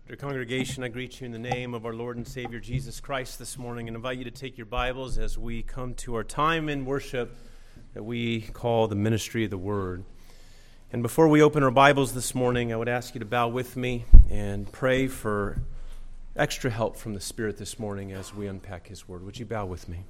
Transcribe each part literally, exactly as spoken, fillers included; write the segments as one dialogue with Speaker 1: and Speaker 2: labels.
Speaker 1: Dear congregation, I greet you in the name of our Lord and Savior Jesus Christ this morning and invite you to take your Bibles as we come to our time in worship that we call the ministry of the Word. And before we open our Bibles this morning, I would ask you to bow with me and pray for extra help from the Spirit this morning as we unpack His Word. Would you bow with me?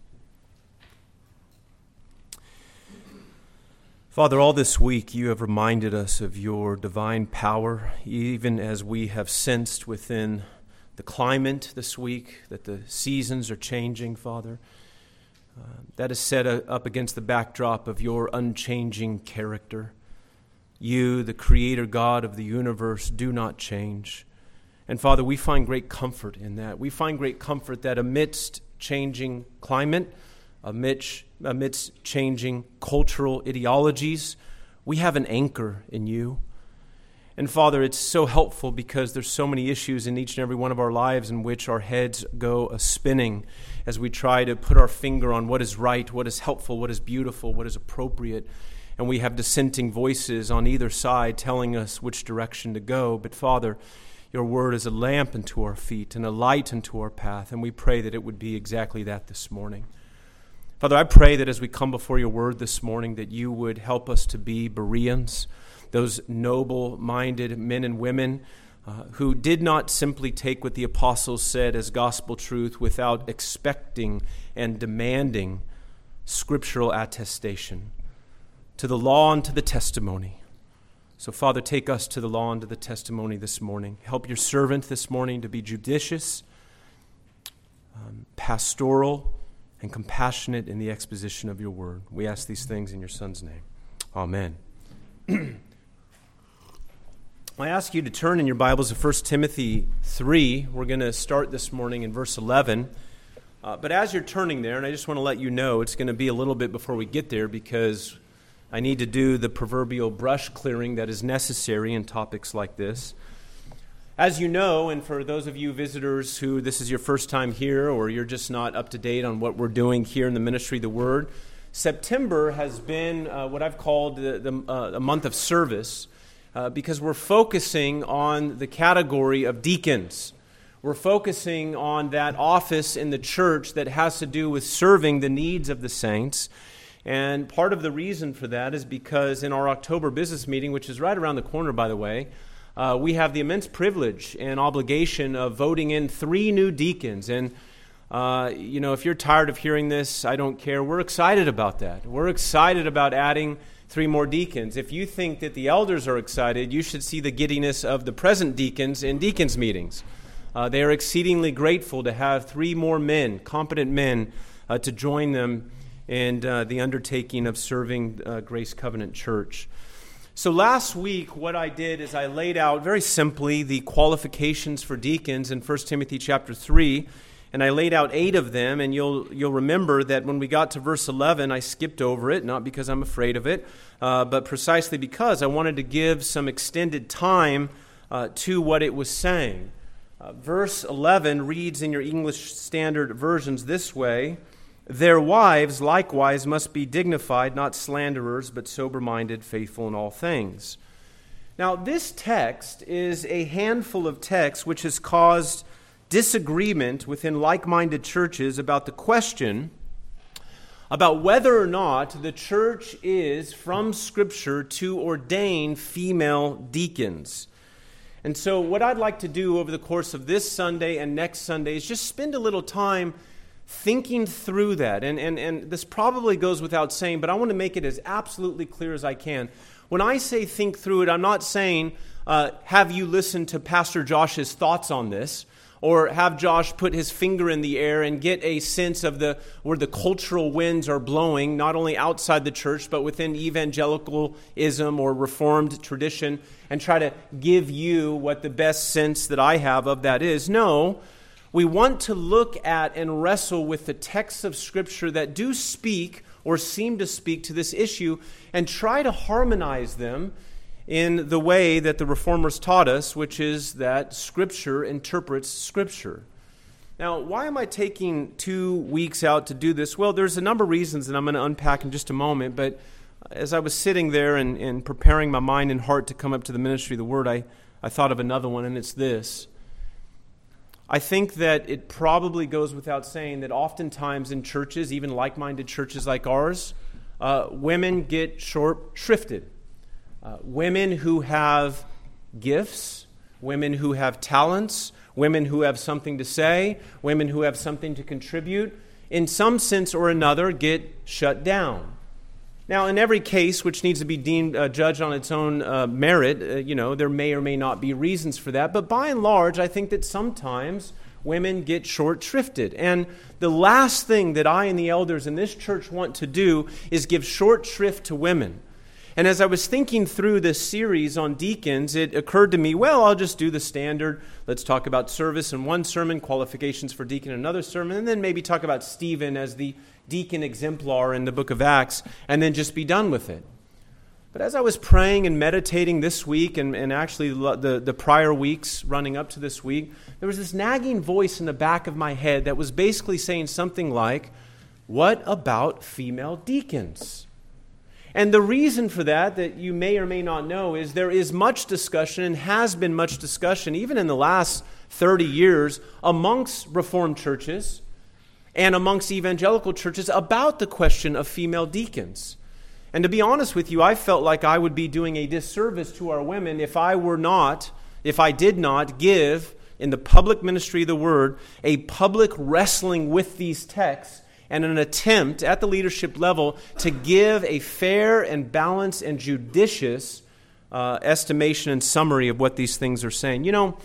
Speaker 1: Father, all this week you have reminded us of your divine power, even as we have sensed within the climate this week that the seasons are changing, Father. Uh, that is set up against the backdrop of your unchanging character. You, the Creator God of the universe, do not change. And Father, we find great comfort in that. We find great comfort that amidst changing climate, amidst amidst changing cultural ideologies, we have an anchor in you. And Father, it's so helpful because there's so many issues in each and every one of our lives in which our heads go a-spinning as we try to put our finger on what is right, what is helpful, what is beautiful, what is appropriate. And we have dissenting voices on either side telling us which direction to go. But Father, your word is a lamp unto our feet and a light unto our path, and we pray that it would be exactly that this morning. Father, I pray that as we come before your word this morning, that you would help us to be Bereans, those noble-minded men and women uh, who did not simply take what the apostles said as gospel truth without expecting and demanding scriptural attestation to the law and to the testimony. So, Father, take us to the law and to the testimony this morning. Help your servant this morning to be judicious, um, pastoral, and compassionate in the exposition of your word. We ask these things in your Son's name. Amen. I ask you to turn in your Bibles to First Timothy three. We're going to start this morning in verse eleven. Uh, but as you're turning there, and I just want to let you know, it's going to be a little bit before we get there because I need to do the proverbial brush clearing that is necessary in topics like this. As you know, and for those of you visitors who this is your first time here or you're just not up to date on what we're doing here in the ministry of the Word, September has been uh, what I've called the, the, uh, a month of service uh, because we're focusing on the category of deacons. We're focusing on that office in the church that has to do with serving the needs of the saints. And part of the reason for that is because in our October business meeting, which is right around the corner, by the way, Uh, we have the immense privilege and obligation of voting in three new deacons. And, uh, you know, if you're tired of hearing this, I don't care. We're excited about that. We're excited about adding three more deacons. If you think that the elders are excited, you should see the giddiness of the present deacons in deacons' meetings. Uh, they are exceedingly grateful to have three more men, competent men, uh, to join them in uh, the undertaking of serving uh, Grace Covenant Church. So last week, what I did is I laid out very simply the qualifications for deacons in First Timothy chapter three, and I laid out eight of them, and you'll you'll remember that when we got to verse eleven, I skipped over it, not because I'm afraid of it, uh, but precisely because I wanted to give some extended time uh, to what it was saying. Uh, verse eleven reads in your English Standard Versions this way: "Their wives likewise must be dignified, not slanderers, but sober-minded, faithful in all things." Now, this text is a handful of texts which has caused disagreement within like-minded churches about the question about whether or not the church is from Scripture to ordain female deacons. And so what I'd like to do over the course of this Sunday and next Sunday is just spend a little time thinking through that, and, and, and this probably goes without saying, but I want to make it as absolutely clear as I can. When I say think through it, I'm not saying uh, have you listen to Pastor Josh's thoughts on this, or have Josh put his finger in the air and get a sense of the where the cultural winds are blowing, not only outside the church, but within evangelicalism or Reformed tradition, and try to give you what the best sense that I have of that is. No. We want to look at and wrestle with the texts of Scripture that do speak or seem to speak to this issue and try to harmonize them in the way that the Reformers taught us, which is that Scripture interprets Scripture. Now, why am I taking two weeks out to do this? Well, there's a number of reasons that I'm going to unpack in just a moment, but as I was sitting there and, and preparing my mind and heart to come up to the ministry of the Word, I, I thought of another one, and it's this. I think that it probably goes without saying that oftentimes in churches, even like-minded churches like ours, uh, women get short-shrifted. Uh, women who have gifts, women who have talents, women who have something to say, women who have something to contribute, in some sense or another get shut down. Now, in every case which needs to be deemed uh, judged on its own uh, merit, uh, you know, there may or may not be reasons for that. But by and large, I think that sometimes women get short-shrifted. And the last thing that I and the elders in this church want to do is give short shrift to women. And as I was thinking through this series on deacons, it occurred to me, well, I'll just do the standard. Let's talk about service in one sermon, qualifications for deacon in another sermon, and then maybe talk about Stephen as the deacon exemplar in the book of Acts, and then just be done with it. But as I was praying and meditating this week, and, and actually the, the prior weeks running up to this week, there was this nagging voice in the back of my head that was basically saying something like, what about female deacons? And the reason for that, that you may or may not know, is there is much discussion and has been much discussion, even in the last thirty years, amongst Reformed churches and amongst evangelical churches about the question of female deacons. And to be honest with you, I felt like I would be doing a disservice to our women if I were not, if I did not give, in the public ministry of the word, a public wrestling with these texts and an attempt at the leadership level to give a fair and balanced and judicious uh, estimation and summary of what these things are saying. You know,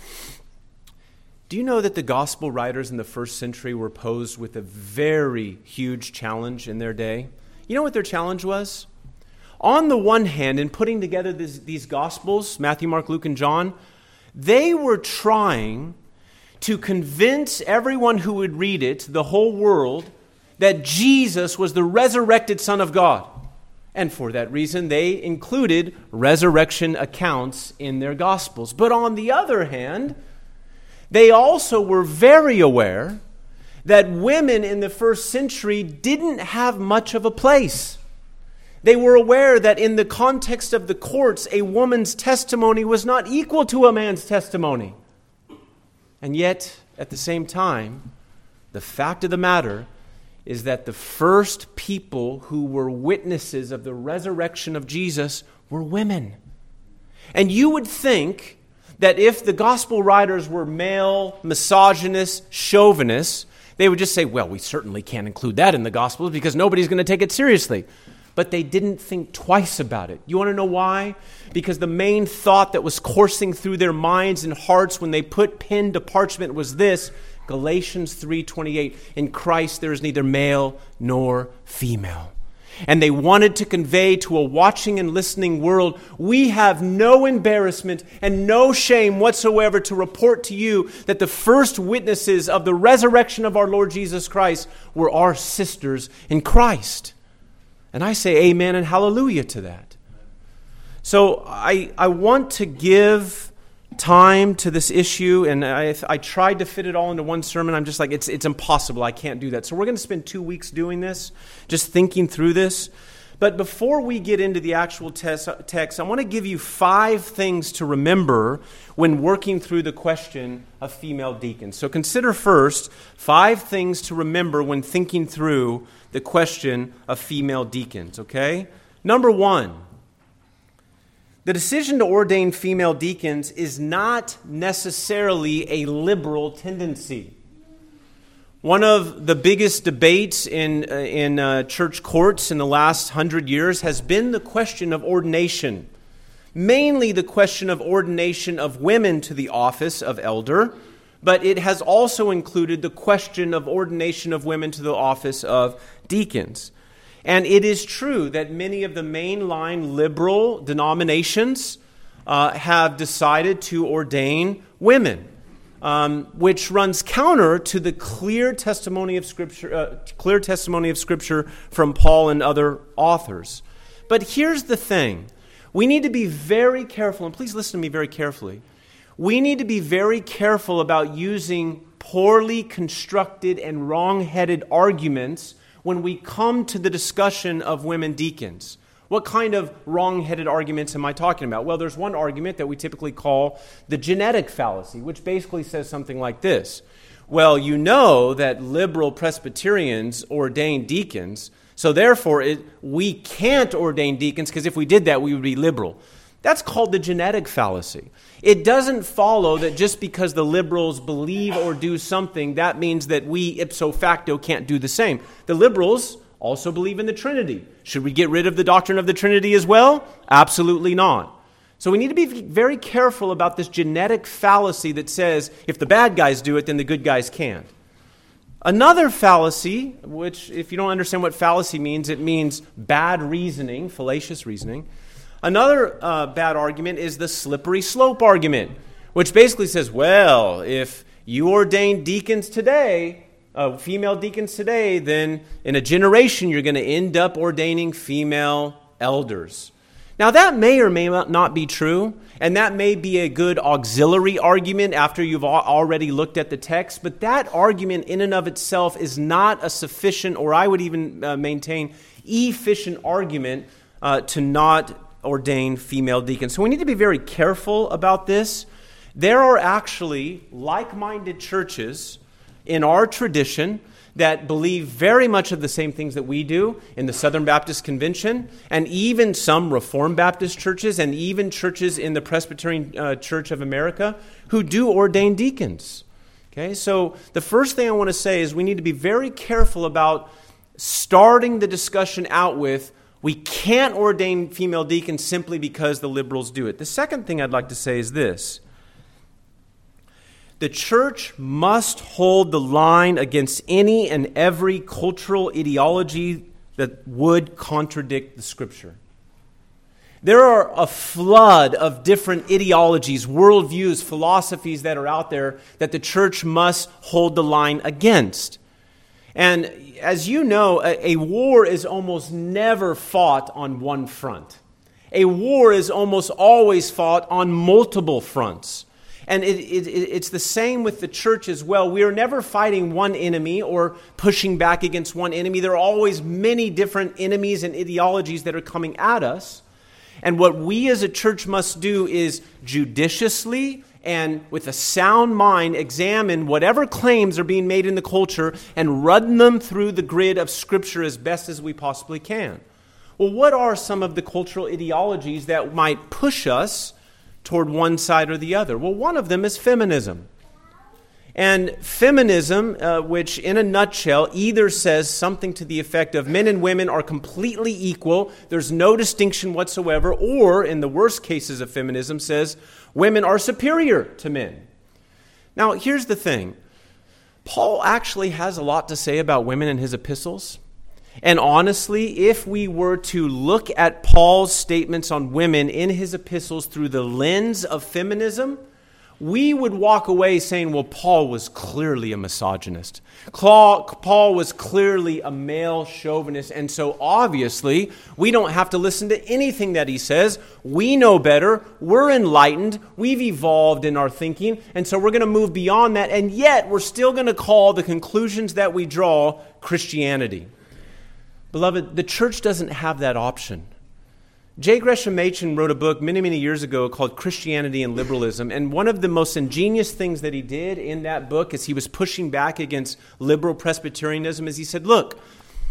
Speaker 1: do you know that the gospel writers in the first century were posed with a very huge challenge in their day? You know what their challenge was? On the one hand, in putting together this, these gospels, Matthew, Mark, Luke, and John, they were trying to convince everyone who would read it, the whole world, that Jesus was the resurrected Son of God. And for that reason, they included resurrection accounts in their Gospels. But on the other hand, they also were very aware that women in the first century didn't have much of a place. They were aware that in the context of the courts, a woman's testimony was not equal to a man's testimony. And yet, at the same time, the fact of the matter is that the first people who were witnesses of the resurrection of Jesus were women. And you would think that if the gospel writers were male, misogynist, chauvinists, they would just say, well, we certainly can't include that in the Gospels because nobody's going to take it seriously. But they didn't think twice about it. You want to know why? Because the main thought that was coursing through their minds and hearts when they put pen to parchment was this: Galatians three twenty-eight, in Christ there is neither male nor female. And they wanted to convey to a watching and listening world, we have no embarrassment and no shame whatsoever to report to you that the first witnesses of the resurrection of our Lord Jesus Christ were our sisters in Christ. And I say amen and hallelujah to that. So I, I want to give time to this issue, and I, I tried to fit it all into one sermon. I'm just like, it's it's impossible. I can't do that. So we're going to spend two weeks doing this, just thinking through this. But before we get into the actual tes- text, I want to give you five things to remember when working through the question of female deacons. So consider first five things to remember when thinking through the question of female deacons, okay? Number one, the decision to ordain female deacons is not necessarily a liberal tendency. One of the biggest debates in, uh, in uh, church courts in the last hundred years has been the question of ordination. Mainly the question of ordination of women to the office of elder, but it has also included the question of ordination of women to the office of deacons. And it is true that many of the mainline liberal denominations uh, have decided to ordain women, um, which runs counter to the clear testimony of Scripture, uh, clear testimony of Scripture from Paul and other authors. But here's the thing: we need to be very careful, and please listen to me very carefully. We need to be very careful about using poorly constructed and wrong-headed arguments when we come to the discussion of women deacons. What kind of wrong-headed arguments am I talking about? Well, there's one argument that we typically call the genetic fallacy, which basically says something like this. Well, you know that liberal Presbyterians ordain deacons, so therefore it, we can't ordain deacons because if we did that, we would be liberal. That's called the genetic fallacy. It doesn't follow that just because the liberals believe or do something, that means that we ipso facto can't do the same. The liberals also believe in the Trinity. Should we get rid of the doctrine of the Trinity as well? Absolutely not. So we need to be very careful about this genetic fallacy that says if the bad guys do it, then the good guys can't. Another fallacy, which if you don't understand what fallacy means, it means bad reasoning, fallacious reasoning. Another uh, bad argument is the slippery slope argument, which basically says, well, if you ordain deacons today, Uh, female deacons today, then in a generation you're going to end up ordaining female elders. Now that may or may not be true, and that may be a good auxiliary argument after you've already looked at the text, but that argument in and of itself is not a sufficient, or I would even uh, maintain, efficient argument uh, to not ordain female deacons. So we need to be very careful about this. There are actually like-minded churches in our tradition that believe very much of the same things that we do in the Southern Baptist Convention, and even some Reformed Baptist churches, and even churches in the Presbyterian uh, Church of America who do ordain deacons. Okay, so the first thing I want to say is we need to be very careful about starting the discussion out with, we can't ordain female deacons simply because the liberals do it. The second thing I'd like to say is this. The church must hold the line against any and every cultural ideology that would contradict the Scripture. There are a flood of different ideologies, worldviews, philosophies that are out there that the church must hold the line against. And as you know, a, a war is almost never fought on one front. A war is almost always fought on multiple fronts. And it, it, it's the same with the church as well. We are never fighting one enemy or pushing back against one enemy. There are always many different enemies and ideologies that are coming at us. And what we as a church must do is judiciously and with a sound mind examine whatever claims are being made in the culture and run them through the grid of Scripture as best as we possibly can. Well, what are some of the cultural ideologies that might push us toward one side or the other? Well, one of them is feminism. And feminism, uh, which in a nutshell either says something to the effect of men and women are completely equal, there's no distinction whatsoever, or in the worst cases of feminism says women are superior to men. Now, here's the thing. Paul actually has a lot to say about women in his epistles. And honestly, if we were to look at Paul's statements on women in his epistles through the lens of feminism, we would walk away saying, well, Paul was clearly a misogynist. Paul was clearly a male chauvinist, and so obviously we don't have to listen to anything that he says. We know better. We're enlightened. We've evolved in our thinking, and so we're going to move beyond that, and yet we're still going to call the conclusions that we draw Christianity. Beloved, the church doesn't have that option. J. Gresham Machen wrote a book many, many years ago called Christianity and Liberalism, and one of the most ingenious things that he did in that book as he was pushing back against liberal Presbyterianism is he said, look,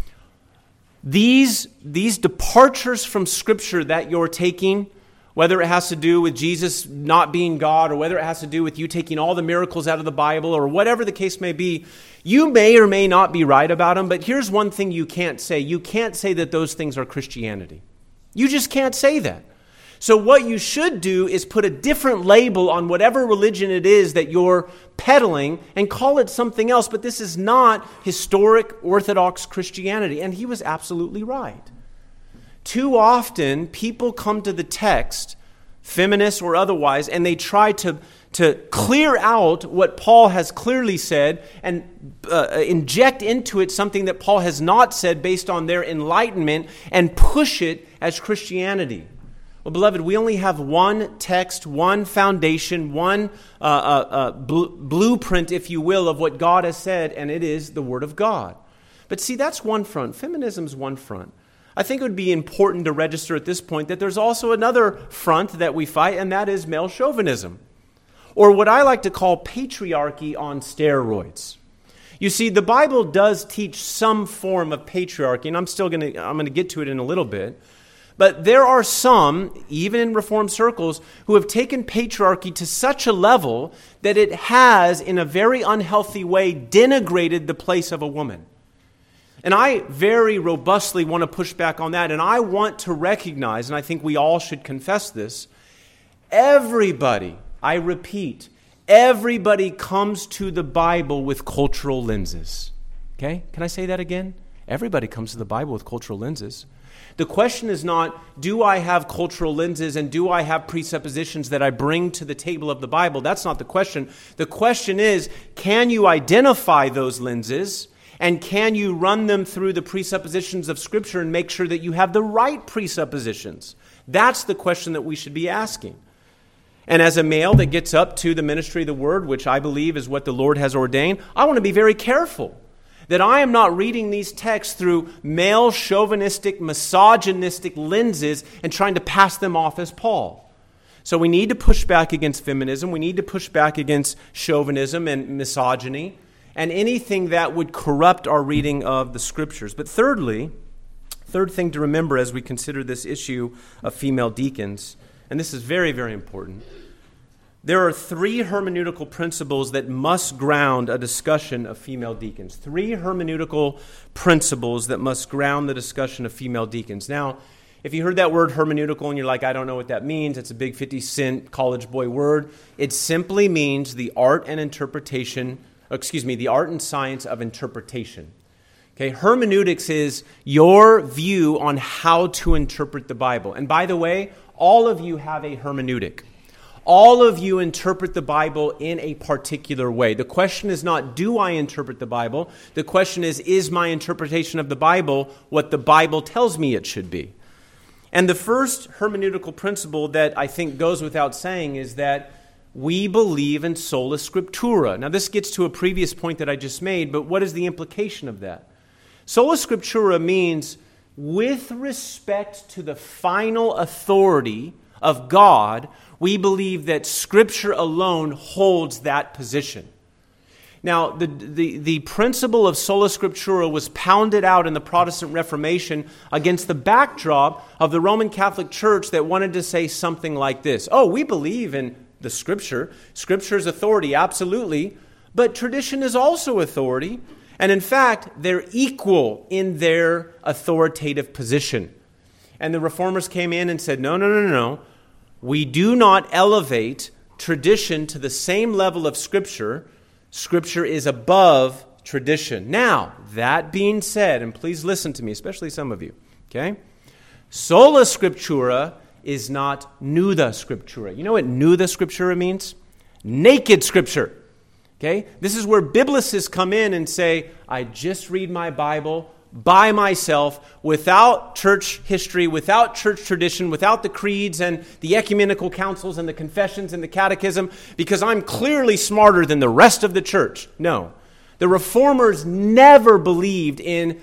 Speaker 1: these, these departures from Scripture that you're taking, whether it has to do with Jesus not being God, or whether it has to do with you taking all the miracles out of the Bible, or whatever the case may be, you may or may not be right about them, but here's one thing you can't say. You can't say that those things are Christianity. You just can't say that. So what you should do is put a different label on whatever religion it is that you're peddling and call it something else, but this is not historic Orthodox Christianity. And he was absolutely right. Too often, people come to the text, feminists or otherwise, and they try to, to clear out what Paul has clearly said and uh, inject into it something that Paul has not said based on their enlightenment and push it as Christianity. Well, beloved, we only have one text, one foundation, one uh, uh, uh, bl- blueprint, if you will, of what God has said, and it is the Word of God. But see, that's one front. Feminism is one front. I think it would be important to register at this point that there's also another front that we fight, and that is male chauvinism, or what I like to call patriarchy on steroids. You see, the Bible does teach some form of patriarchy, and I'm still going to I'm going to get to it in a little bit. But there are some, even in Reformed circles, who have taken patriarchy to such a level that it has, in a very unhealthy way, denigrated the place of a woman. And I very robustly want to push back on that, and I want to recognize, and I think we all should confess this, everybody, I repeat, everybody comes to the Bible with cultural lenses. Okay? Can I say that again? Everybody comes to the Bible with cultural lenses. The question is not, do I have cultural lenses and do I have presuppositions that I bring to the table of the Bible? That's not the question. The question is, can you identify those lenses and can you run them through the presuppositions of Scripture and make sure that you have the right presuppositions? That's the question that we should be asking. And as a male that gets up to the ministry of the Word, which I believe is what the Lord has ordained, I want to be very careful that I am not reading these texts through male chauvinistic, misogynistic lenses and trying to pass them off as Paul. So we need to push back against feminism. We need to push back against chauvinism and misogyny and anything that would corrupt our reading of the Scriptures. But thirdly, third thing to remember as we consider this issue of female deacons, and this is very, very important, there are three hermeneutical principles that must ground a discussion of female deacons. Three hermeneutical principles that must ground the discussion of female deacons. Now, if you heard that word hermeneutical and you're like, I don't know what that means, it's a big fifty cent college boy word. It simply means the art and interpretation, excuse me, the art and science of interpretation. Okay, hermeneutics is your view on how to interpret the Bible. And by the way, all of you have a hermeneutic. All of you interpret the Bible in a particular way. The question is not, do I interpret the Bible? The question is, is my interpretation of the Bible what the Bible tells me it should be? And the first hermeneutical principle that I think goes without saying is that we believe in sola scriptura. Now, this gets to a previous point that I just made, but what is the implication of that? Sola scriptura means with respect to the final authority of God, we believe that Scripture alone holds that position. Now, the, the, the principle of sola scriptura was pounded out in the Protestant Reformation against the backdrop of the Roman Catholic Church that wanted to say something like this. Oh, we believe in the Scripture. Scripture is authority, absolutely. But tradition is also authority. And in fact, they're equal in their authoritative position. And the Reformers came in and said, no, no, no, no. We do not elevate tradition to the same level of Scripture. Scripture is above tradition. Now, that being said, and please listen to me, especially some of you, okay? Sola scriptura is not nuda scriptura. You know what nuda scriptura means? Naked Scripture. Okay? This is where biblicists come in and say, I just read my Bible by myself, without church history, without church tradition, without the creeds and the ecumenical councils and the confessions and the catechism, because I'm clearly smarter than the rest of the church. No. The Reformers never believed in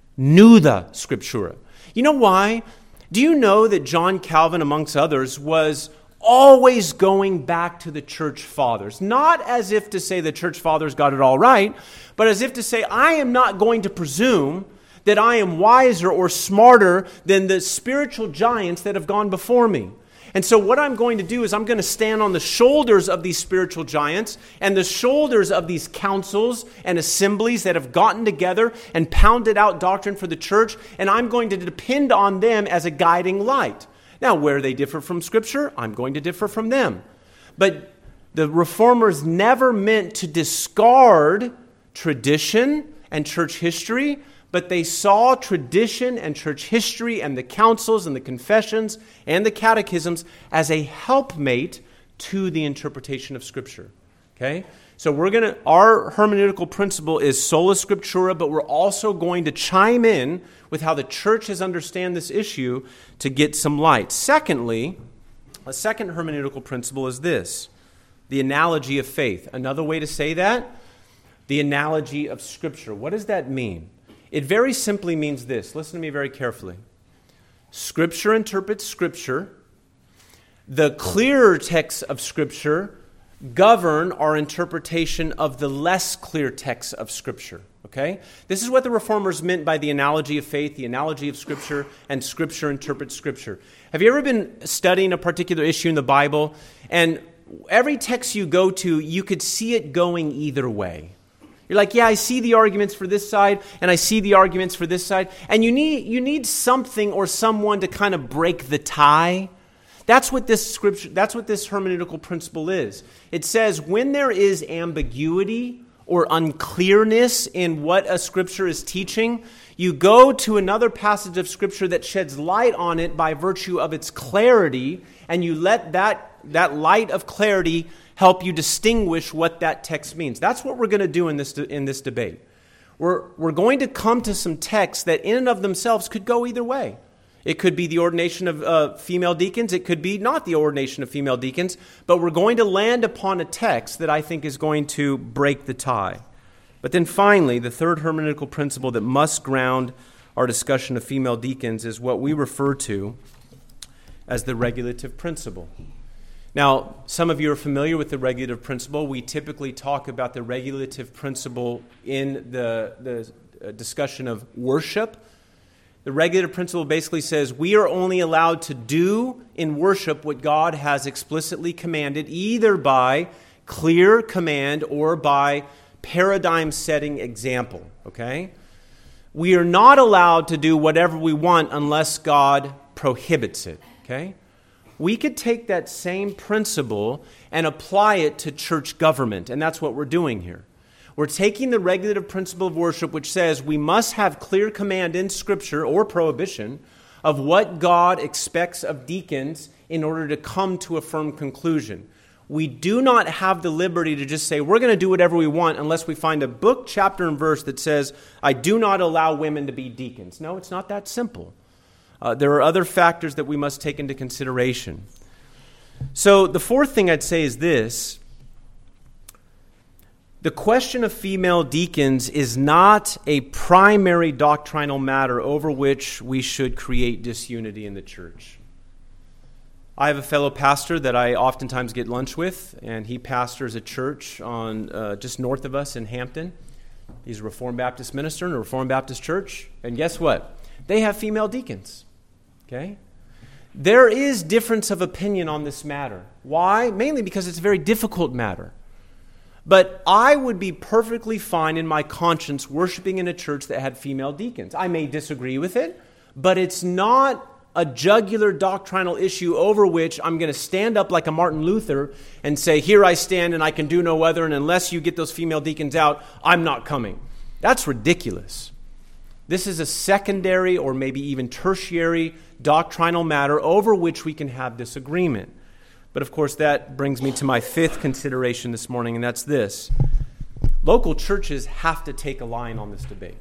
Speaker 1: nuda scriptura. You know why? Do you know that John Calvin, amongst others, was always going back to the church fathers? Not as if to say the church fathers got it all right, but as if to say, I am not going to presume that I am wiser or smarter than the spiritual giants that have gone before me. And so what I'm going to do is I'm going to stand on the shoulders of these spiritual giants and the shoulders of these councils and assemblies that have gotten together and pounded out doctrine for the church, and I'm going to depend on them as a guiding light. Now, where they differ from Scripture, I'm going to differ from them. But the Reformers never meant to discard tradition and church history, but they saw tradition and church history and the councils and the confessions and the catechisms as a helpmate to the interpretation of Scripture. Okay? So we're going to, our hermeneutical principle is sola scriptura, but we're also going to chime in with how the church has understand this issue to get some light. Secondly, a second hermeneutical principle is this, the analogy of faith. Another way to say that, the analogy of Scripture. What does that mean? It very simply means this. Listen to me very carefully. Scripture interprets Scripture. The clearer texts of Scripture govern our interpretation of the less clear texts of Scripture. Okay? This is what the Reformers meant by the analogy of faith, the analogy of Scripture, and Scripture interprets Scripture. Have you ever been studying a particular issue in the Bible, and every text you go to, you could see it going either way? You're like, yeah, I see the arguments for this side, and I see the arguments for this side, and you need you need something or someone to kind of break the tie. That's what this scripture, that's what this hermeneutical principle is. It says when there is ambiguity or unclearness in what a scripture is teaching, you go to another passage of scripture that sheds light on it by virtue of its clarity, and you let that, that light of clarity help you distinguish what that text means. That's what we're going to do in this, in this debate. We're, we're going to come to some texts that in and of themselves could go either way. It could be the ordination of uh, female deacons. It could be not the ordination of female deacons. But we're going to land upon a text that I think is going to break the tie. But then finally, the third hermeneutical principle that must ground our discussion of female deacons is what we refer to as the regulative principle. Now, some of you are familiar with the regulative principle. We typically talk about the regulative principle in the, the discussion of worship. The regulative principle basically says we are only allowed to do in worship what God has explicitly commanded, either by clear command or by paradigm-setting example, okay? We are not allowed to do whatever we want unless God prohibits it, okay? We could take that same principle and apply it to church government, and that's what we're doing here. We're taking the regulative principle of worship, which says we must have clear command in Scripture or prohibition of what God expects of deacons in order to come to a firm conclusion. We do not have the liberty to just say we're going to do whatever we want unless we find a book, chapter, and verse that says, I do not allow women to be deacons. No, it's not that simple. Uh, there are other factors that we must take into consideration. So the fourth thing I'd say is this. The question of female deacons is not a primary doctrinal matter over which we should create disunity in the church. I have a fellow pastor that I oftentimes get lunch with, and he pastors a church on uh, just north of us in Hampton. He's a Reformed Baptist minister in a Reformed Baptist church, and guess what? They have female deacons, okay? There is difference of opinion on this matter. Why? Mainly because it's a very difficult matter. But I would be perfectly fine in my conscience worshiping in a church that had female deacons. I may disagree with it, but it's not a jugular doctrinal issue over which I'm going to stand up like a Martin Luther and say, here I stand and I can do no other, and unless you get those female deacons out, I'm not coming. That's ridiculous. This is a secondary or maybe even tertiary doctrinal matter over which we can have disagreement. But of course, that brings me to my fifth consideration this morning, and that's this. Local churches have to take a line on this debate.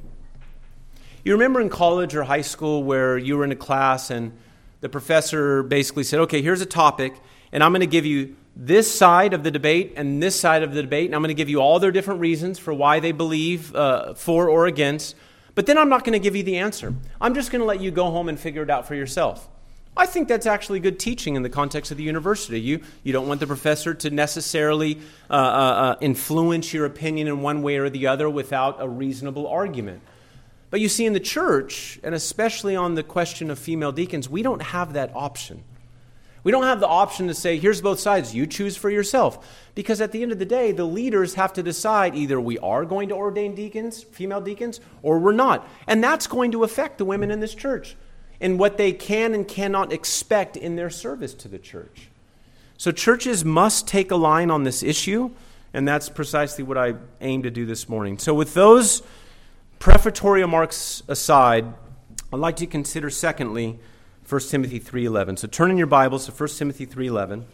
Speaker 1: You remember in college or high school where you were in a class and the professor basically said, okay, here's a topic, and I'm going to give you this side of the debate and this side of the debate, and I'm going to give you all their different reasons for why they believe uh, for or against, but then I'm not going to give you the answer. I'm just going to let you go home and figure it out for yourself. I think that's actually good teaching in the context of the university. You you don't want the professor to necessarily uh, uh, influence your opinion in one way or the other without a reasonable argument. But you see, in the church, and especially on the question of female deacons, we don't have that option. We don't have the option to say, here's both sides, you choose for yourself. Because at the end of the day, the leaders have to decide either we are going to ordain deacons, female deacons, or we're not. And that's going to affect the women in this church and what they can and cannot expect in their service to the church. So churches must take a line on this issue, and that's precisely what I aim to do this morning. So with those prefatory remarks aside, I'd like to consider secondly First Timothy three eleven. So turn in your Bibles to First Timothy three eleven.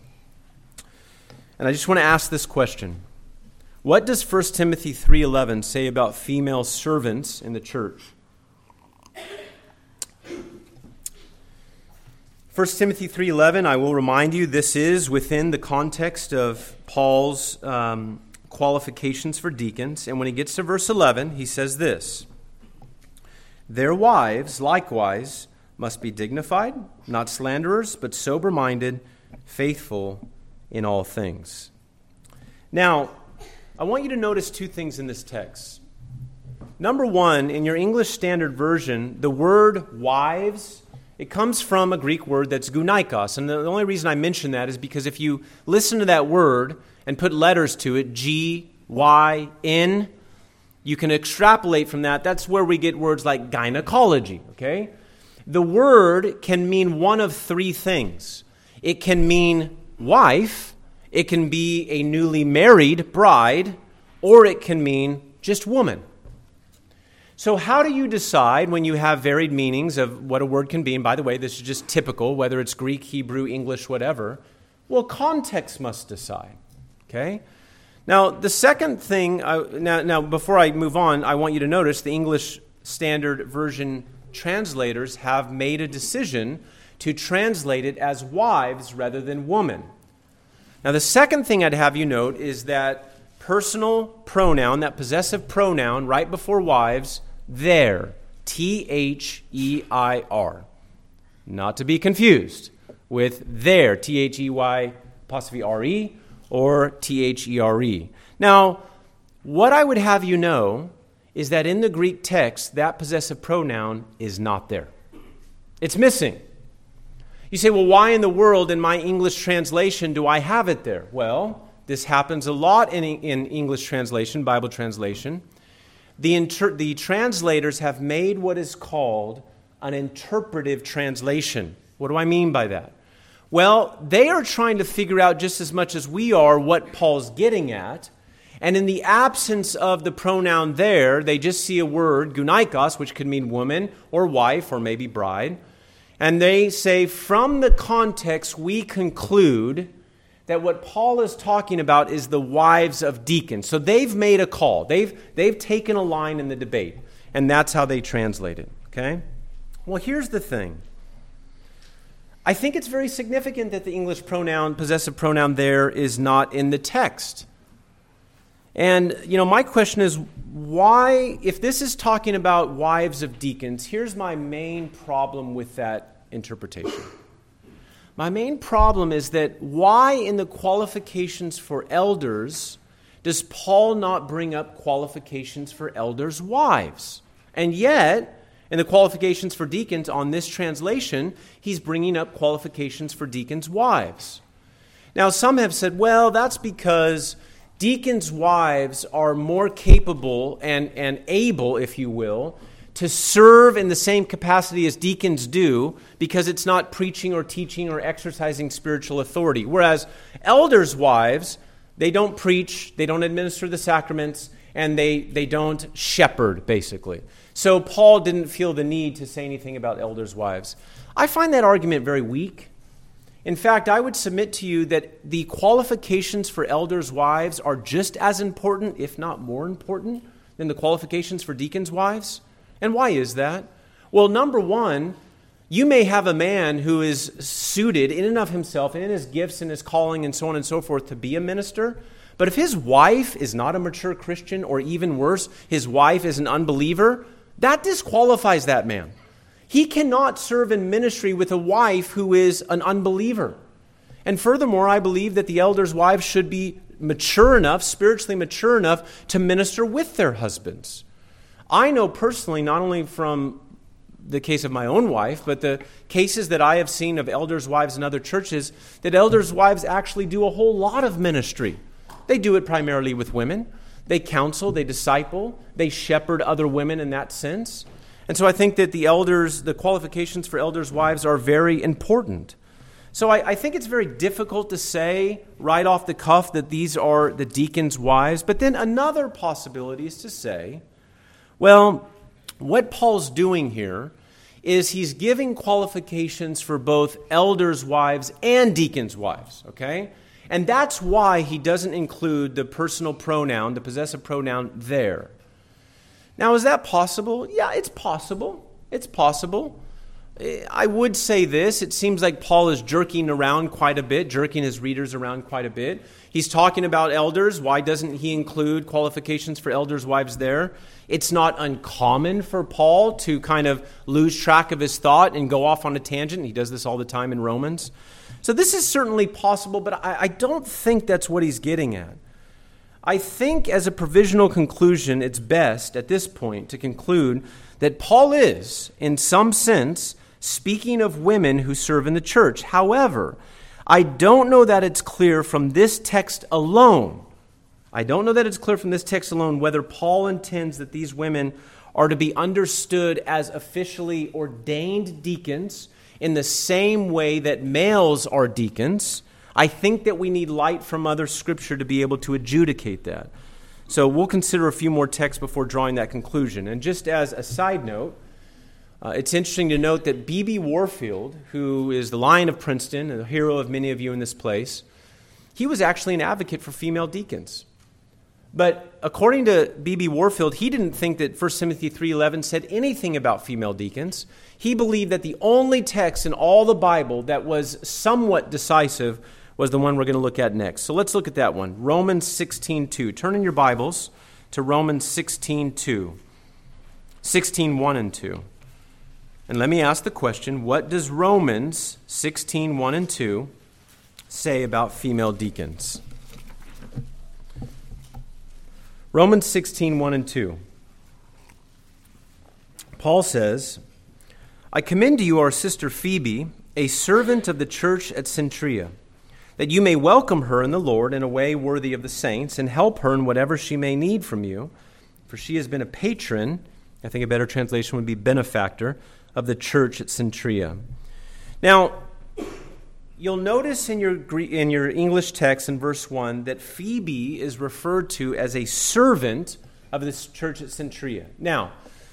Speaker 1: And I just want to ask this question. What does First Timothy three eleven say about female servants in the church? First Timothy three eleven, I will remind you, this is within the context of Paul's um, qualifications for deacons. And when he gets to verse eleven, he says this: their wives likewise must be dignified, not slanderers, but sober-minded, faithful in all things. Now, I want you to notice two things in this text. Number one, in your English Standard Version, the word wives, it comes from a Greek word that's gunaikos. And the only reason I mention that is because if you listen to that word and put letters to it, G, Y, N, you can extrapolate from that. That's where we get words like gynecology, okay? The word can mean one of three things. It can mean wife, it can be a newly married bride, or it can mean just woman. So how do you decide when you have varied meanings of what a word can be? And by the way, this is just typical, whether it's Greek, Hebrew, English, whatever. Well, context must decide, okay? Now, the second thing, I, now, now before I move on, I want you to notice the English Standard Version translators have made a decision to translate it as wives rather than woman. Now, the second thing I'd have you note is that personal pronoun, that possessive pronoun right before wives, their, T H E I R. Not to be confused with their, T H E Y apostrophe R E, or T H E R E. Now, what I would have you know is that in the Greek text, that possessive pronoun is not there. It's missing. You say, well, why in the world in my English translation do I have it there? Well, this happens a lot in, in English translation, Bible translation. The, inter- the translators have made what is called an interpretive translation. What do I mean by that? Well, they are trying to figure out just as much as we are what Paul's getting at. And in the absence of the pronoun there, they just see a word, gunaikos, which could mean woman or wife or maybe bride. And they say, from the context, we conclude that what Paul is talking about is the wives of deacons. So they've made a call. They've, they've taken a line in the debate. And that's how they translate it, okay? Well, here's the thing. I think it's very significant that the English pronoun, possessive pronoun there is not in the text. And, you know, my question is, why, if this is talking about wives of deacons, here's my main problem with that interpretation. My main problem is that why in the qualifications for elders does Paul not bring up qualifications for elders' wives? And yet, in the qualifications for deacons on this translation, he's bringing up qualifications for deacons' wives. Now, some have said, well, that's because deacons' wives are more capable and, and able, if you will, to serve in the same capacity as deacons do because it's not preaching or teaching or exercising spiritual authority. Whereas elders' wives, they don't preach, they don't administer the sacraments, and they, they don't shepherd, basically. So Paul didn't feel the need to say anything about elders' wives. I find that argument very weak. In fact, I would submit to you that the qualifications for elders' wives are just as important, if not more important, than the qualifications for deacons' wives. And why is that? Well, number one, you may have a man who is suited in and of himself, and in his gifts and his calling and so on and so forth, to be a minister. But if his wife is not a mature Christian, or even worse, his wife is an unbeliever, that disqualifies that man. He cannot serve in ministry with a wife who is an unbeliever. And furthermore, I believe that the elders' wives should be mature enough, spiritually mature enough, to minister with their husbands. I know personally, not only from the case of my own wife, but the cases that I have seen of elders' wives in other churches, that elders' wives actually do a whole lot of ministry. They do it primarily with women. They counsel, they disciple, they shepherd other women in that sense. And so I think that the elders, the qualifications for elders' wives are very important. So I, I think it's very difficult to say right off the cuff that these are the deacons' wives. But then another possibility is to say, well, what Paul's doing here is he's giving qualifications for both elders' wives and deacons' wives, okay? And that's why he doesn't include the personal pronoun, the possessive pronoun there. Now, is that possible? Yeah, it's possible. It's possible. I would say this. It seems like Paul is jerking around quite a bit, jerking his readers around quite a bit. He's talking about elders. Why doesn't he include qualifications for elders' wives there? It's not uncommon for Paul to kind of lose track of his thought and go off on a tangent. He does this all the time in Romans. So this is certainly possible, but I, I don't think that's what he's getting at. I think as a provisional conclusion, it's best at this point to conclude that Paul is, in some sense, speaking of women who serve in the church. However, I don't know that it's clear from this text alone. I don't know that it's clear from this text alone whether Paul intends that these women are to be understood as officially ordained deacons in the same way that males are deacons. I think that we need light from other scripture to be able to adjudicate that. So we'll consider a few more texts before drawing that conclusion. And just as a side note, Uh, it's interesting to note that B B Warfield, who is the Lion of Princeton, a hero of many of you in this place, he was actually an advocate for female deacons. But according to B B Warfield, he didn't think that First Timothy three eleven said anything about female deacons. He believed that the only text in all the Bible that was somewhat decisive was the one we're going to look at next. So let's look at that one, Romans sixteen two. Turn in your Bibles to Romans sixteen two, sixteen one and two. And let me ask the question, what does Romans sixteen one and two say about female deacons? Romans sixteen one and two. Paul says, I commend to you our sister Phoebe, a servant of the church at Cenchrea, that you may welcome her in the Lord in a way worthy of the saints, and help her in whatever she may need from you, for she has been a patron, I think a better translation would be benefactor, of the church at Cenchrea. Now, you'll notice in your in your English text in verse one that Phoebe is referred to as a servant of this church at Cenchrea. Now,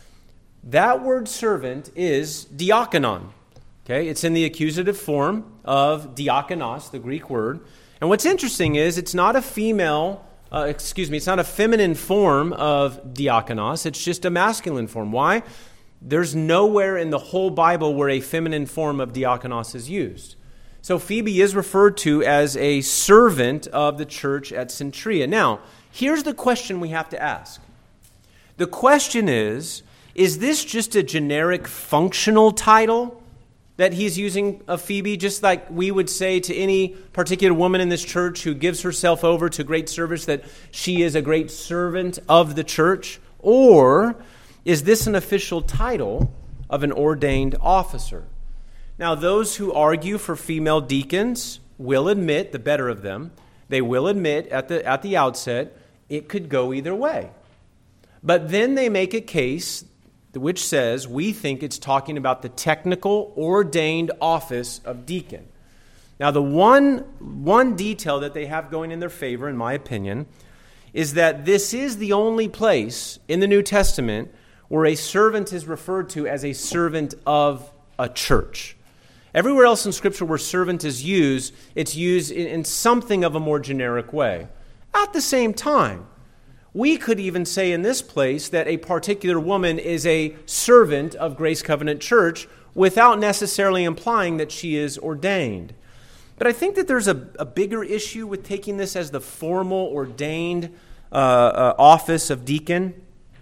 Speaker 1: that word servant is diakonon. Okay, it's in the accusative form of diakonos, the Greek word. And what's interesting is it's not a female, uh, excuse me, it's not a feminine form of diakonos. It's just a masculine form. Why? There's nowhere in the whole Bible where a feminine form of diakonos is used. So Phoebe is referred to as a servant of the church at Cenchrea. Now, here's the question we have to ask. The question is, is this just a generic functional title that he's using of Phoebe, just like we would say to any particular woman in this church who gives herself over to great service that she is a great servant of the church? Or is this an official title of an ordained officer? Now, those who argue for female deacons will admit, the better of them, they will admit at the at the outset, it could go either way. But then they make a case which says, we think it's talking about the technical ordained office of deacon. Now, the one, one detail that they have going in their favor, in my opinion, is that this is the only place in the New Testament where a servant is referred to as a servant of a church. Everywhere else in Scripture where servant is used, it's used in, in something of a more generic way. At the same time, we could even say in this place that a particular woman is a servant of Grace Covenant Church without necessarily implying that she is ordained. But I think that there's a, a bigger issue with taking this as the formal ordained uh, uh, office of deacon.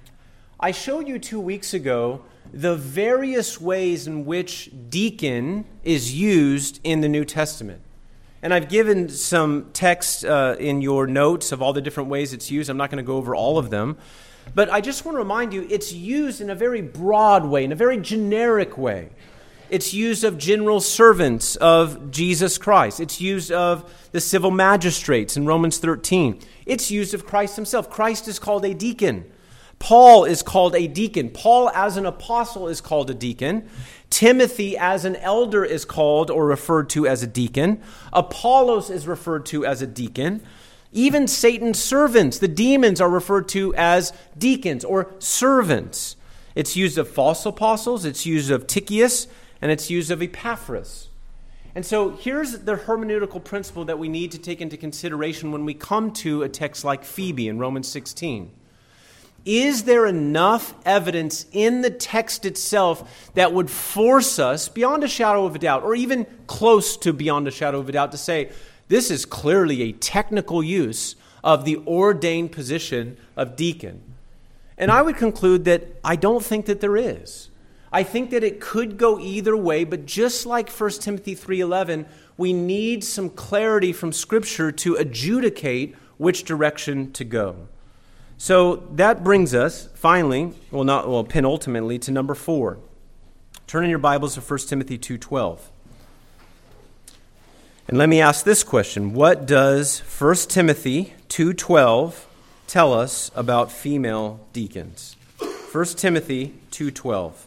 Speaker 1: I showed you two weeks ago the various ways in which deacon is used in the New Testament. And I've given some text uh, in your notes of all the different ways it's used. I'm not going to go over all of them. But I just want to remind you, it's used in a very broad way, in a very generic way. It's used of general servants of Jesus Christ. It's used of the civil magistrates in Romans thirteen. It's used of Christ himself. Christ is called a deacon. Paul is called a deacon. Paul as an apostle is called a deacon. Timothy as an elder is called or referred to as a deacon. Apollos is referred to as a deacon. Even Satan's servants, the demons, are referred to as deacons or servants. It's used of false apostles, it's used of Tychicus, and it's used of Epaphras. And so here's the hermeneutical principle that we need to take into consideration when we come to a text like Phoebe in Romans sixteen. Is there enough evidence in the text itself that would force us, beyond a shadow of a doubt, or even close to beyond a shadow of a doubt, to say, this is clearly a technical use of the ordained position of deacon? And I would conclude that I don't think that there is. I think that it could go either way, but just like First Timothy three eleven, we need some clarity from Scripture to adjudicate which direction to go. So that brings us, finally, well, not well, penultimately, to number four. Turn in your Bibles to First Timothy two twelve. And let me ask this question. What does First Timothy two twelve tell us about female deacons? First Timothy two twelve.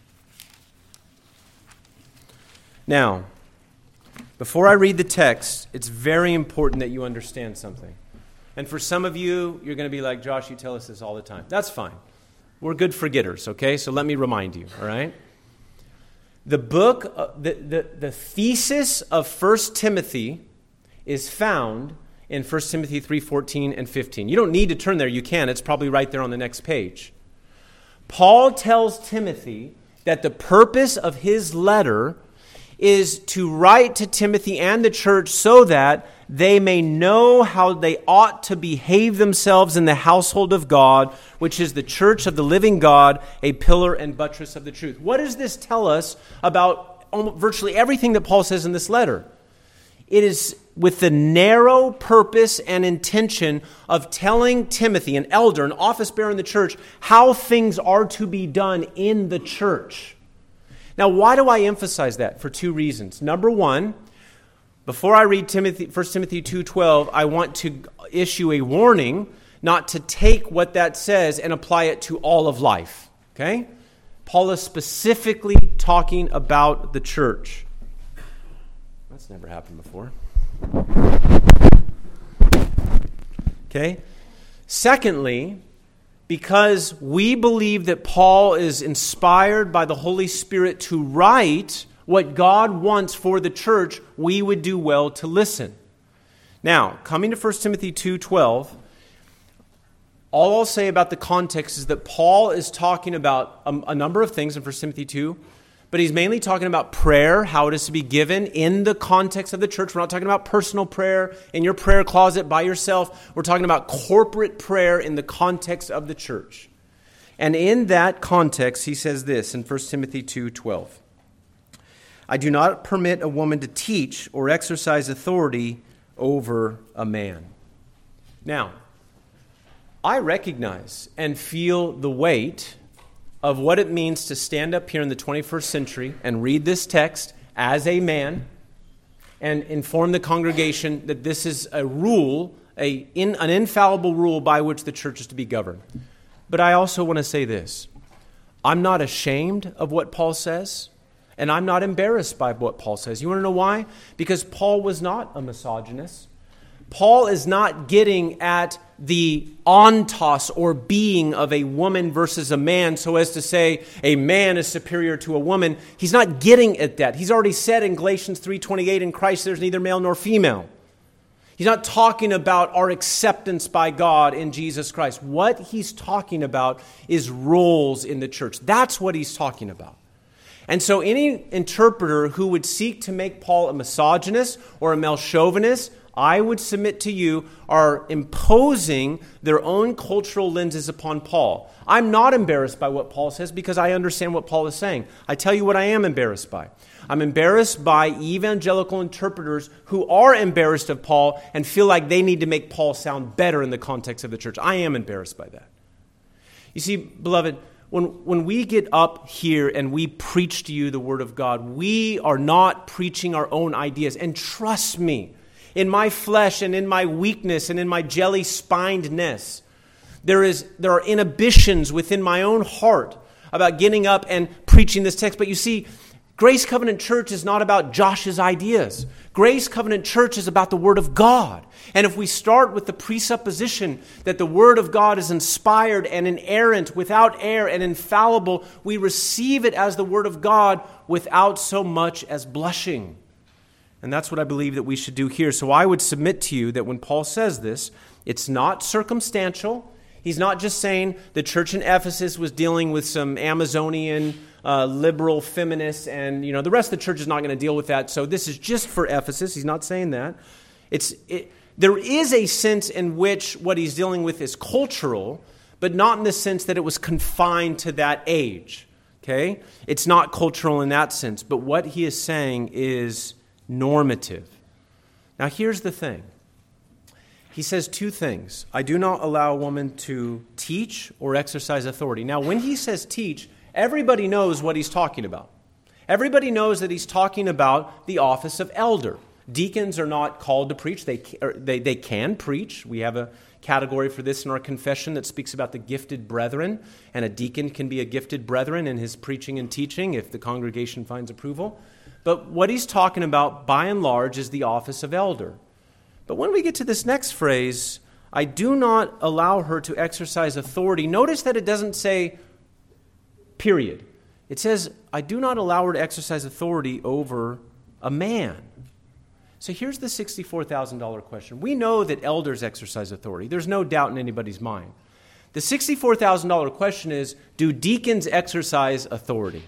Speaker 1: Now, before I read the text, it's very important that you understand something. And for some of you, you're going to be like, Josh, you tell us this all the time. That's fine. We're good forgetters, okay? So let me remind you, all right? The book, uh, the, the, the thesis of First Timothy is found in First Timothy three fourteen and fifteen. You don't need to turn there. You can. It's probably right there on the next page. Paul tells Timothy that the purpose of his letter is to write to Timothy and the church so that they may know how they ought to behave themselves in the household of God, which is the church of the living God, a pillar and buttress of the truth. What does this tell us about virtually everything that Paul says in this letter? It is with the narrow purpose and intention of telling Timothy, an elder, an office bearer in the church, how things are to be done in the church. Now, why do I emphasize that? For two reasons. Number one, before I read Timothy, First Timothy two twelve, I want to issue a warning not to take what that says and apply it to all of life. Okay? Paul is specifically talking about the church. That's never happened before. Okay? Secondly, because we believe that Paul is inspired by the Holy Spirit to write what God wants for the church, we would do well to listen. Now, coming to First Timothy two twelve, all I'll say about the context is that Paul is talking about a, a number of things in First Timothy two, but he's mainly talking about prayer, how it is to be given in the context of the church. We're not talking about personal prayer in your prayer closet by yourself. We're talking about corporate prayer in the context of the church. And in that context, he says this in First Timothy two twelve. I do not permit a woman to teach or exercise authority over a man. Now, I recognize and feel the weight of what it means to stand up here in the twenty-first century and read this text as a man and inform the congregation that this is a rule, a, in, an infallible rule by which the church is to be governed. But I also want to say this. I'm not ashamed of what Paul says, and I'm not embarrassed by what Paul says. You want to know why? Because Paul was not a misogynist. Paul is not getting at the ontos or being of a woman versus a man so as to say a man is superior to a woman. He's not getting at that. He's already said in Galatians three twenty-eight, in Christ there's neither male nor female. He's not talking about our acceptance by God in Jesus Christ. What he's talking about is roles in the church. That's what he's talking about. And so any interpreter who would seek to make Paul a misogynist or a male chauvinist, I would submit to you, are imposing their own cultural lenses upon Paul. I'm not embarrassed by what Paul says because I understand what Paul is saying. I tell you what I am embarrassed by. I'm embarrassed by evangelical interpreters who are embarrassed of Paul and feel like they need to make Paul sound better in the context of the church. I am embarrassed by that. You see, beloved, when, when we get up here and we preach to you the Word of God, we are not preaching our own ideas. And trust me, in my flesh and in my weakness and in my jelly-spinedness, there is there are inhibitions within my own heart about getting up and preaching this text. But you see, Grace Covenant Church is not about Josh's ideas. Grace Covenant Church is about the Word of God. And if we start with the presupposition that the Word of God is inspired and inerrant, without error and infallible, we receive it as the Word of God without so much as blushing. And that's what I believe that we should do here. So I would submit to you that when Paul says this, it's not circumstantial. He's not just saying the church in Ephesus was dealing with some Amazonian uh, liberal feminists and, you know, the rest of the church is not going to deal with that. So this is just for Ephesus. He's not saying that. It's it, there is a sense in which what he's dealing with is cultural, but not in the sense that it was confined to that age. Okay? It's not cultural in that sense, but what he is saying is normative. Now here's the thing. He says two things. I do not allow a woman to teach or exercise authority. Now, when he says teach, everybody knows what he's talking about. Everybody knows that he's talking about the office of elder. Deacons are not called to preach. They, they, they can preach. We have a category for this in our confession that speaks about the gifted brethren, and a deacon can be a gifted brethren in his preaching and teaching if the congregation finds approval. But what he's talking about, by and large, is the office of elder. But when we get to this next phrase, I do not allow her to exercise authority, notice that it doesn't say period. It says, I do not allow her to exercise authority over a man. So here's the sixty-four thousand dollars question. We know that elders exercise authority. There's no doubt in anybody's mind. The sixty-four thousand dollars question is, do deacons exercise authority?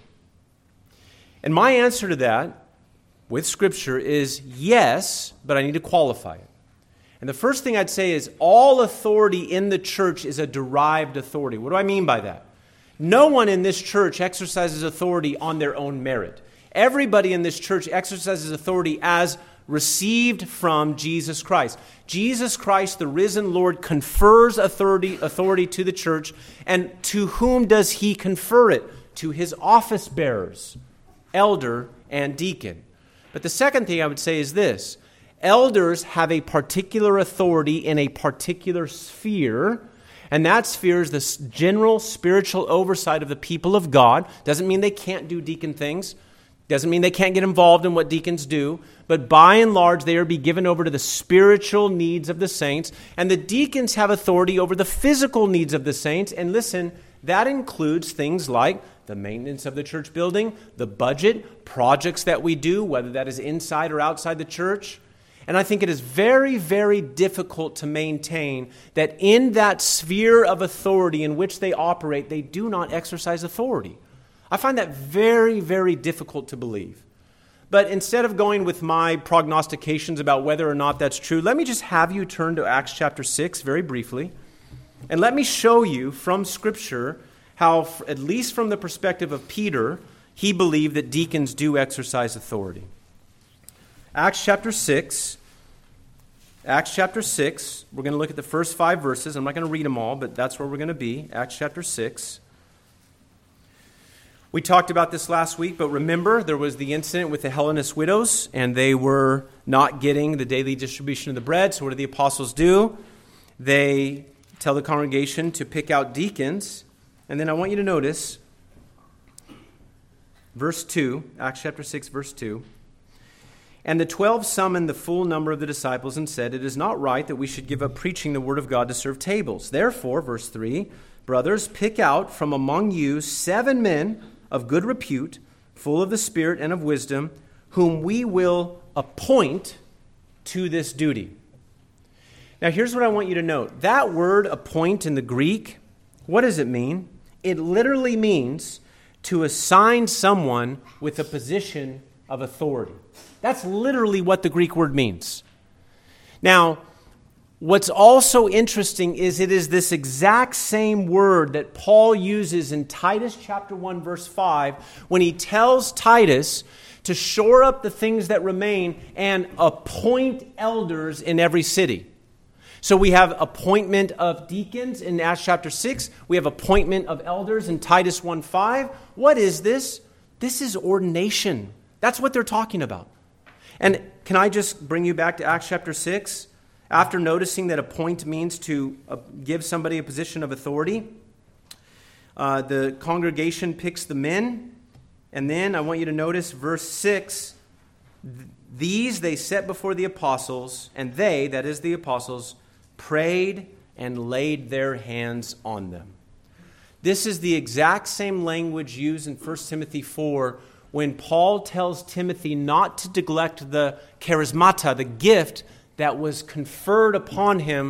Speaker 1: And my answer to that, with Scripture, is yes, but I need to qualify it. And the first thing I'd say is all authority in the church is a derived authority. What do I mean by that? No one in this church exercises authority on their own merit. Everybody in this church exercises authority as received from Jesus Christ. Jesus Christ, the risen Lord, confers authority, authority to the church. And to whom does he confer it? To his office bearers, elder and deacon. But the second thing I would say is this. Elders have a particular authority in a particular sphere, and that sphere is the general spiritual oversight of the people of God. Doesn't mean they can't do deacon things. Doesn't mean they can't get involved in what deacons do. But by and large, they are be given over to the spiritual needs of the saints. And the deacons have authority over the physical needs of the saints. And listen, that includes things like the maintenance of the church building, the budget, projects that we do, whether that is inside or outside the church. And I think it is very, very difficult to maintain that in that sphere of authority in which they operate, they do not exercise authority. I find that very, very difficult to believe. But instead of going with my prognostications about whether or not that's true, let me just have you turn to Acts chapter six very briefly. And let me show you from Scripture how, at least from the perspective of Peter, he believed that deacons do exercise authority. Acts chapter six. Acts chapter six. We're going to look at the first five verses. I'm not going to read them all, but that's where we're going to be. Acts chapter six. We talked about this last week, but remember, there was the incident with the Hellenist widows, and they were not getting the daily distribution of the bread. So what do the apostles do? They tell the congregation to pick out deacons. And then I want you to notice verse two, Acts chapter six, verse two. And the twelve summoned the full number of the disciples and said, it is not right that we should give up preaching the word of God to serve tables. Therefore, verse three, brothers, pick out from among you seven men of good repute, full of the Spirit and of wisdom, whom we will appoint to this duty. Now, here's what I want you to note. That word appoint in the Greek, what does it mean? It literally means to assign someone with a position of authority. That's literally what the Greek word means. Now, what's also interesting is it is this exact same word that Paul uses in Titus chapter one, verse five, when he tells Titus to shore up the things that remain and appoint elders in every city. So we have appointment of deacons in Acts chapter six. We have appointment of elders in Titus one five. What is this? This is ordination. That's what they're talking about. And can I just bring you back to Acts chapter six? After noticing that appoint means to uh, give somebody a position of authority, uh, the congregation picks the men. And then I want you to notice verse six. These they set before the apostles, and they, that is the apostles, prayed and laid their hands on them. This is the exact same language used in First Timothy four when Paul tells Timothy not to neglect the charismata, the gift that was conferred upon him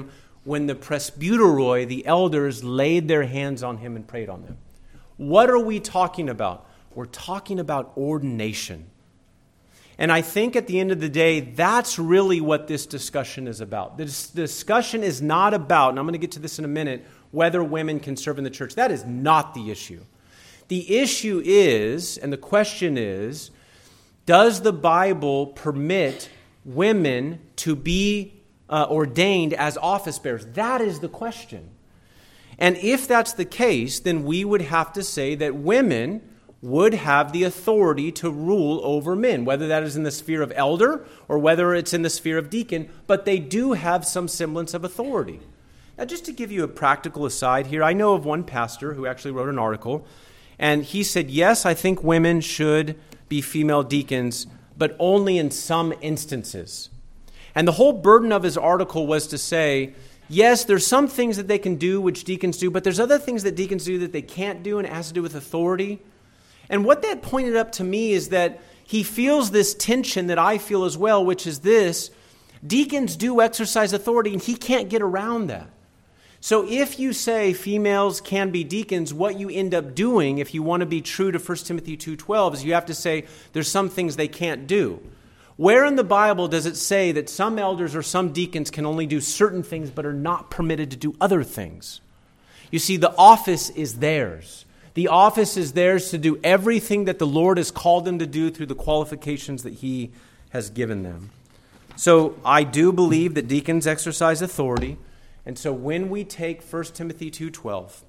Speaker 1: when the presbyteroi, the elders, laid their hands on him and prayed on them. What are we talking about? We're talking about ordination. And I think at the end of the day, that's really what this discussion is about. This discussion is not about, and I'm going to get to this in a minute, whether women can serve in the church. That is not the issue. The issue is, and the question is, does the Bible permit women to be uh, ordained as office bearers? That is the question. And if that's the case, then we would have to say that women would have the authority to rule over men, whether that is in the sphere of elder or whether it's in the sphere of deacon, but they do have some semblance of authority. Now, just to give you a practical aside here, I know of one pastor who actually wrote an article, and he said, yes, I think women should be female deacons, but only in some instances. And the whole burden of his article was to say, yes, there's some things that they can do which deacons do, but there's other things that deacons do that they can't do, and it has to do with authority. And what that pointed up to me is that he feels this tension that I feel as well, which is this: deacons do exercise authority, and he can't get around that. So if you say females can be deacons, what you end up doing, if you want to be true to First Timothy two twelve, is you have to say there's some things they can't do. Where in the Bible does it say that some elders or some deacons can only do certain things but are not permitted to do other things? You see, the office is theirs. The office is theirs to do everything that the Lord has called them to do through the qualifications that He has given them. So I do believe that deacons exercise authority. And so when we take First Timothy two twelve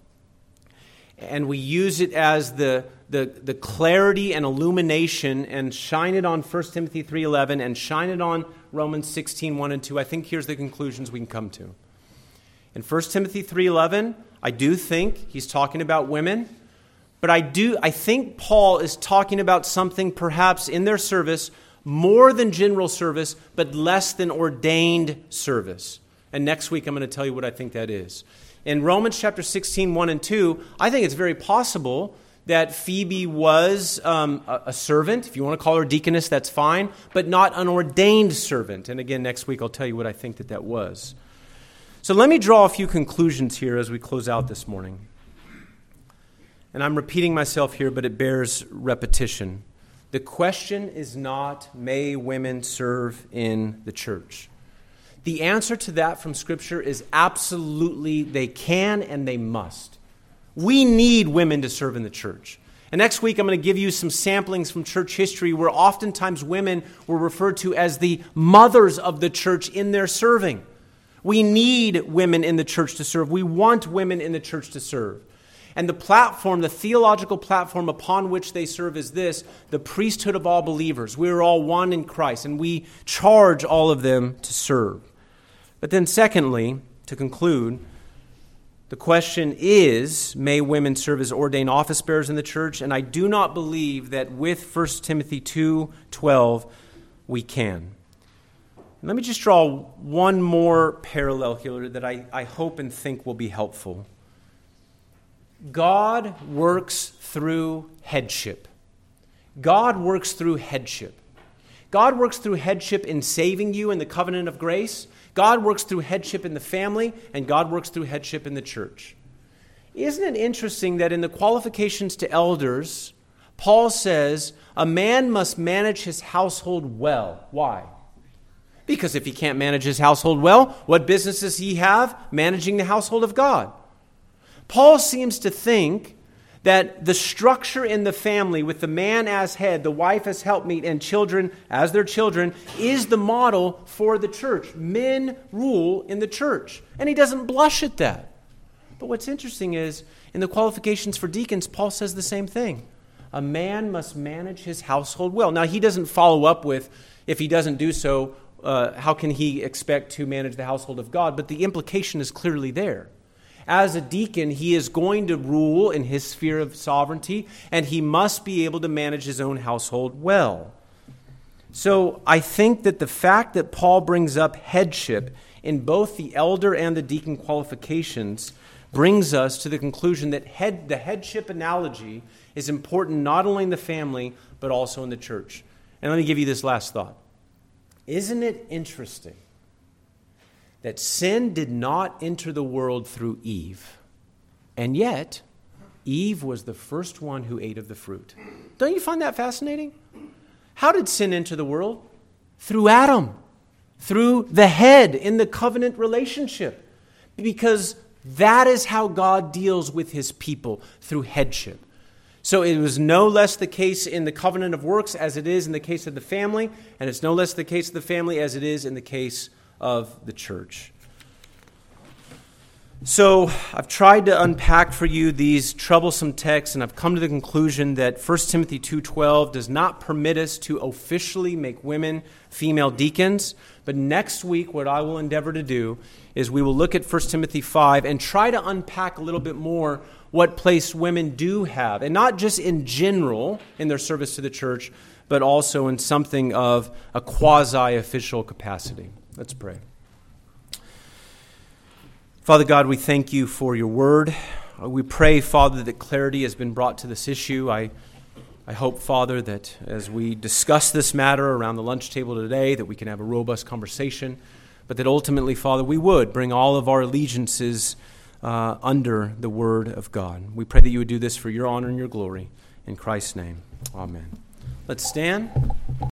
Speaker 1: and we use it as the, the, the clarity and illumination and shine it on First Timothy three eleven and shine it on Romans sixteen one and two, I think here's the conclusions we can come to. In First Timothy three eleven, I do think he's talking about women. But I do, I think Paul is talking about something perhaps in their service more than general service, but less than ordained service. And next week I'm going to tell you what I think that is. In Romans chapter sixteen, one and two, I think it's very possible that Phoebe was um, a, a servant. If you want to call her deaconess, that's fine, but not an ordained servant. And again, next week I'll tell you what I think that that was. So let me draw a few conclusions here as we close out this morning. And I'm repeating myself here, but it bears repetition. The question is not, may women serve in the church? The answer to that from Scripture is absolutely they can and they must. We need women to serve in the church. And next week I'm going to give you some samplings from church history where oftentimes women were referred to as the mothers of the church in their serving. We need women in the church to serve. We want women in the church to serve. And the platform, the theological platform upon which they serve is this: the priesthood of all believers. We are all one in Christ, and we charge all of them to serve. But then secondly, to conclude, the question is, may women serve as ordained office bearers in the church? And I do not believe that with First Timothy two twelve we can. Let me just draw one more parallel here that I, I hope and think will be helpful. God works through headship. God works through headship. God works through headship in saving you in the covenant of grace. God works through headship in the family, and God works through headship in the church. Isn't it interesting that in the qualifications to elders, Paul says a man must manage his household well. Why? Because if he can't manage his household well, what business does he have managing the household of God? Paul seems to think that the structure in the family with the man as head, the wife as helpmeet, and children as their children is the model for the church. Men rule in the church. And he doesn't blush at that. But what's interesting is, in the qualifications for deacons, Paul says the same thing. A man must manage his household well. Now, he doesn't follow up with, if he doesn't do so, uh, how can he expect to manage the household of God? But the implication is clearly there. As a deacon, he is going to rule in his sphere of sovereignty, and he must be able to manage his own household well. So I think that the fact that Paul brings up headship in both the elder and the deacon qualifications brings us to the conclusion that head, the headship analogy is important not only in the family, but also in the church. And let me give you this last thought. Isn't it interesting that sin did not enter the world through Eve. And yet, Eve was the first one who ate of the fruit. Don't you find that fascinating? How did sin enter the world? Through Adam, through the head in the covenant relationship. Because that is how God deals with his people, through headship. So it was no less the case in the covenant of works as it is in the case of the family, and it's no less the case of the family as it is in the case of the church. So I've tried to unpack for you these troublesome texts, and I've come to the conclusion that First Timothy two twelve does not permit us to officially make women female deacons. But next week, what I will endeavor to do is we will look at First Timothy five and try to unpack a little bit more what place women do have, and not just in general in their service to the church, but also in something of a quasi-official capacity. Let's pray. Father God, we thank you for your word. We pray, Father, that clarity has been brought to this issue. I, I hope, Father, that as we discuss this matter around the lunch table today, that we can have a robust conversation, but that ultimately, Father, we would bring all of our allegiances uh, under the word of God. We pray that you would do this for your honor and your glory. In Christ's name, amen. Let's stand.